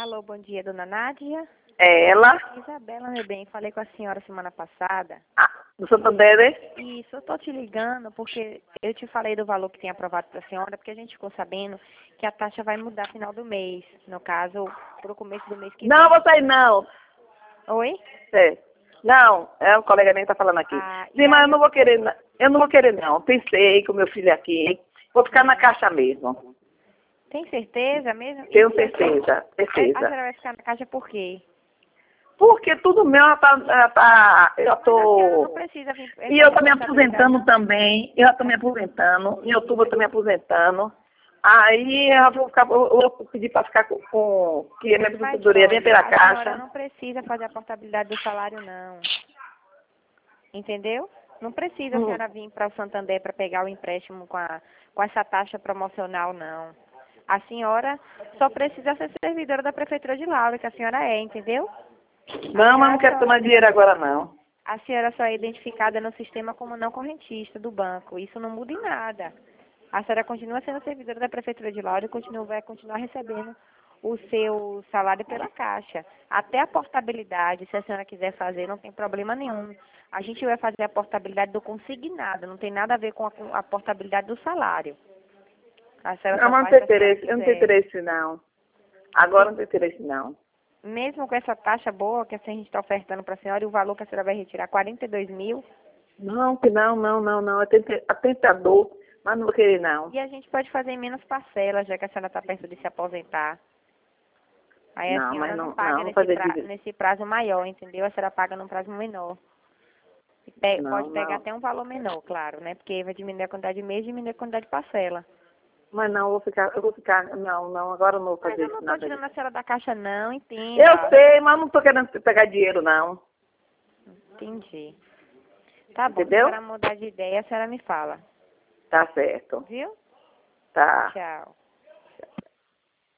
Alô, bom dia, dona Nádia. É ela? Isabela, meu bem, falei com a senhora semana passada. Ah, do Santander, né? Isso, eu tô te ligando porque eu te falei do valor que tem aprovado para a senhora, porque a gente ficou sabendo que a taxa vai mudar no final do mês. No caso, pro começo do mês que Não, vem. vou sair não. Oi? É. Não, é um colega meu que tá falando aqui. Ah, e Sim, mas aí eu não vou querer, eu não vou querer não. Pensei com meu filho aqui. Vou ficar na caixa mesmo. tem certeza mesmo? Tenho certeza, A certeza. senhora vai ficar na caixa por quê? Porque tudo meu eu Mas a senhora não tô... precisa vir E eu fazer tô me responsabilidade, aposentando não. também. Eu tô me aposentando. Em outubro eu tô me aposentando. Aí eu vou ficar, eu vou pedir para ficar que a minha Mas aposentadoria vem olha, pela a senhora caixa. não precisa fazer a portabilidade do salário, não. Entendeu? Não precisa a Hum. senhora vir para o Santander para pegar o empréstimo com essa taxa promocional, não. A senhora só precisa ser servidora da Prefeitura de Laura, que a senhora é, entendeu? Não, mas não quero tomar dinheiro agora não. A senhora só é identificada no sistema como não correntista do banco. Isso não muda em nada. A senhora continua sendo servidora da Prefeitura de Laura e vai continuar recebendo o seu salário pela Caixa. Até a portabilidade, se a senhora quiser fazer, não tem problema nenhum. A gente vai fazer a portabilidade do consignado, não tem nada a ver com a portabilidade do salário. A senhora Não, só mas não faz tem se a senhora interesse, eu não tenho quiser. interesse não. Agora não tem interesse não. Mesmo com essa taxa boa que a gente está ofertando para a senhora e o valor que a senhora vai retirar, 42 mil, Não, que não. É tentador, mas não vou querer não. e a gente pode fazer em menos parcelas, já que a senhora está perto de se aposentar. Aí a Não, mas senhora não não, paga vou fazer de... nesse prazo maior, entendeu? A senhora paga num prazo menor. Pode pegar Não. até um valor menor, claro, né? Porque vai diminuir a quantidade de mês e diminuir a quantidade de parcela. Mas não, eu vou ficar, não, agora eu não vou Mas fazer eu não tô nada tirando disso. a senhora da caixa, não, Eu entenda. sei, mas não tô querendo pegar dinheiro não. Entendi. Tá bom, se a Entendeu? senhora mudar de ideia, a senhora me fala. Tá certo. Viu? Tá. Tchau.